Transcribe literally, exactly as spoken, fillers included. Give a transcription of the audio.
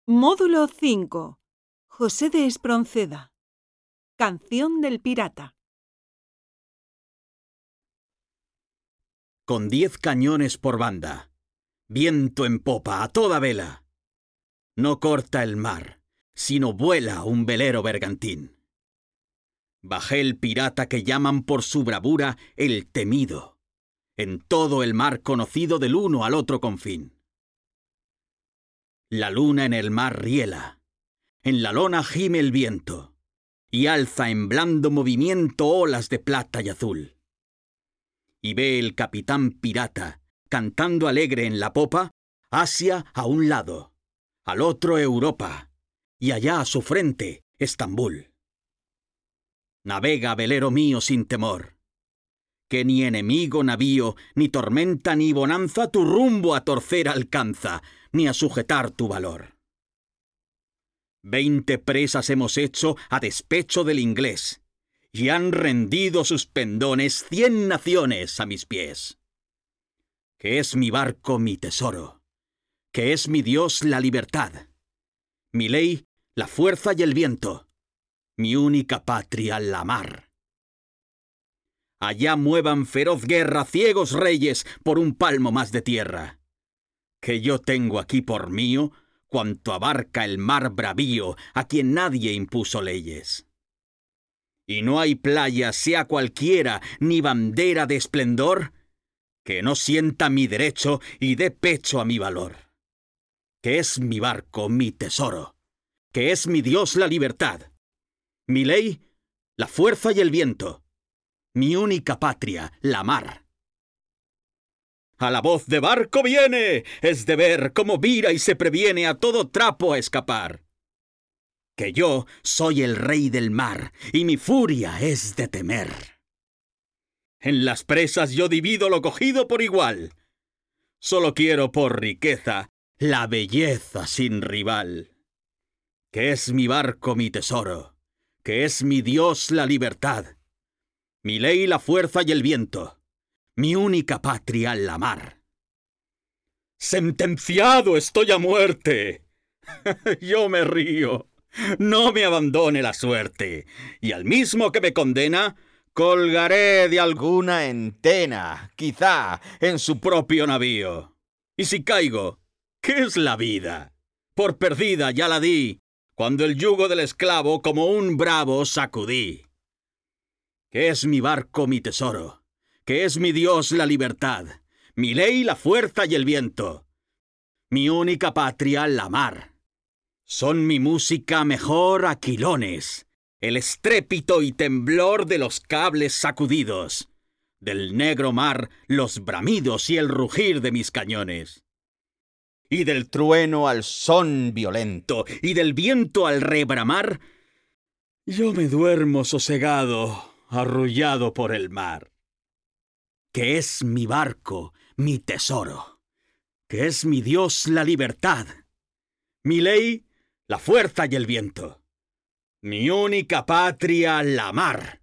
Módulo cinco. José de Espronceda. Canción del pirata. Con diez cañones por banda, viento en popa a toda vela, no corta el mar, sino vuela un velero bergantín. Bajé el pirata que llaman por su bravura el temido, en todo el mar conocido del uno al otro confín. La luna en el mar riela, en la lona gime el viento, y alza en blando movimiento olas de plata y azul. Y ve el capitán pirata, cantando alegre en la popa, Asia a un lado, al otro Europa, y allá a su frente Estambul. Navega, velero mío, sin temor, que ni enemigo navío, ni tormenta ni bonanza tu rumbo a torcer alcanza, ni a sujetar tu valor. Veinte presas hemos hecho a despecho del inglés, y han rendido sus pendones cien naciones a mis pies. Que es mi barco mi tesoro, que es mi Dios la libertad, mi ley la fuerza y el viento, mi única patria la mar. Allá muevan feroz guerra ciegos reyes por un palmo más de tierra, que yo tengo aquí por mío cuanto abarca el mar bravío a quien nadie impuso leyes. Y no hay playa, sea cualquiera, ni bandera de esplendor, que no sienta mi derecho y dé pecho a mi valor. Que es mi barco mi tesoro, que es mi Dios la libertad, mi ley la fuerza y el viento, mi única patria la mar. A la voz de barco viene, es de ver cómo vira y se previene a todo trapo a escapar. Que yo soy el rey del mar y mi furia es de temer. En las presas yo divido lo cogido por igual. Solo quiero por riqueza la belleza sin rival. Que es mi barco mi tesoro, que es mi Dios la libertad, mi ley la fuerza y el viento, mi única patria la mar. ¡Sentenciado estoy a muerte! Yo me río. No me abandone la suerte, y al mismo que me condena, colgaré de alguna entena, quizá en su propio navío. Y si caigo, ¿qué es la vida? Por perdida ya la di, cuando el yugo del esclavo como un bravo sacudí. Que es mi barco mi tesoro, que es mi Dios la libertad, mi ley la fuerza y el viento, mi única patria la mar. Son mi música mejor aquilones, el estrépito y temblor de los cables sacudidos, del negro mar los bramidos y el rugir de mis cañones. Y del trueno al son violento, y del viento al rebramar, yo me duermo sosegado, arrullado por el mar. Que es mi barco, mi tesoro, que es mi Dios la libertad, mi ley la fuerza y el viento, mi única patria la mar.